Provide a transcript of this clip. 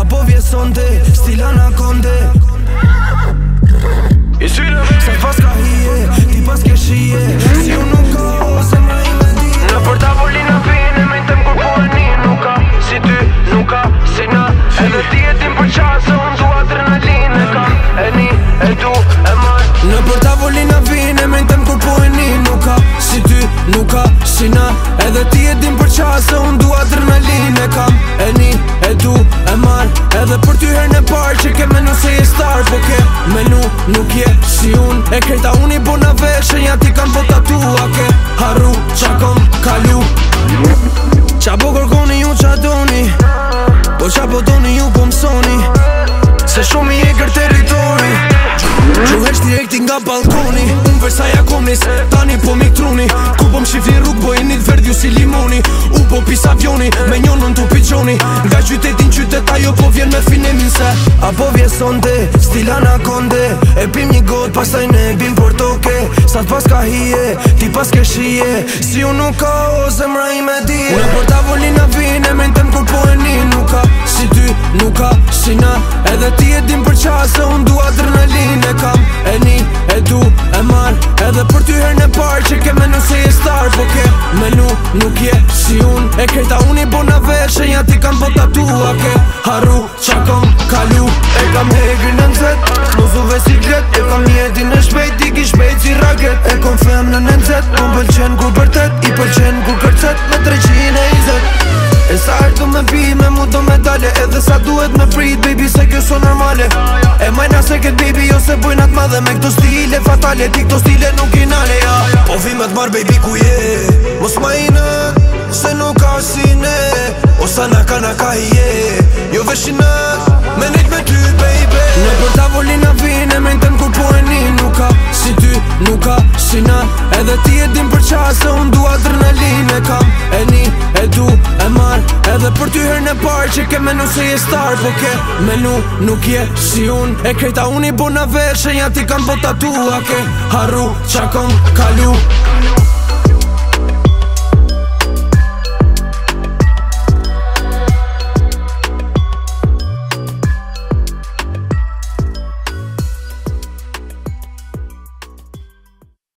apo vjesonte, stila anakonde. Sa t'pas ka hije, ti pas ke shije. Si unë nuk ka, ose ma i me di. Në për tavolina vine, me tem kur po e një. Nuk ka si ty, nuk ka si na. Edhe ti e tim për qasë, unë du adrenalin. E kam, e ni, e du, e man. Në për tavolina vine, me tem kur po e një. Nuk ka si ty, nuk ka si na. Edhe ti e tim për qasë, unë du adrenalin. E kam, e ni, e du, e man. Edhe për ty herë në parë që ke menu se je star. Po ke menu nuk je si unë. E krejta unë i bona veshe, ja ti kam po tatua. Ke harru qa kom kalu. Qa po kërkoni ju qa doni, po qa po doni ju po mësoni. Se shumë i e kër territori, quhesh direkti nga balkoni. Unë Versaja komnis, tani po mik truni. Ku po m'shifni rrug, po i nit verdju si limoni. U po pis avioni, me njonën t'u pigjoni. Nga qytetin qytet ajo po vjen me finemin se apo vjesonte, stila anakonde. E pim një got, pastaj ne bim për toke. Sa t'pas ka hije, ti pas ke shije. Si unë nuk ka, o zemra i me dije. Në për tavolina vine, me n'tem kur po e një. Nuk ka si ty, nuk ka si na. Edhe ti e dim për qasë, unë du adrenalin. E kam, e ni, e du, e man. Edhe për ty herë në parë që ke menu se je star. Po ke menu nuk je si unë. E krejta unë i bona veshe, ja ti kam po tatua. Ke harru qa kom kalu. E kam hegri në nëzet, muzuve si gret. E kam jetin e shpejt, i ki shpejt si raket. E kom fem në nëzet, po m'pëlqen kur bërtet. I pëlqen kur kërcet me 320. E sa herë du me pi, me mu do me dale. Edhe sa duhet me prit, baby, se kjo so normale. E majna se ket baby, jo se bojnat madhe. Me këto stile fatale, ti këto stile nuk i nale, ja. Po vi me t'mar baby ku je, mos ma i nët, se nuk ka si ne. O sa na ka i je, jo veshin nët, me nejt me ty baby. Në për tavolina vine, me n'tem kur po e një. Nuk ka si ty, nuk ka si na. Edhe ti e dim për qasë, unë du adrenalin. E kam, e ni, e du, e man. Edhe për ty herë në parë që ke menu se je star. Po ke menu nuk je si unë. E krejta unë i bona veshe, ja ti kam po tatua. Ke harru qa kom kalu.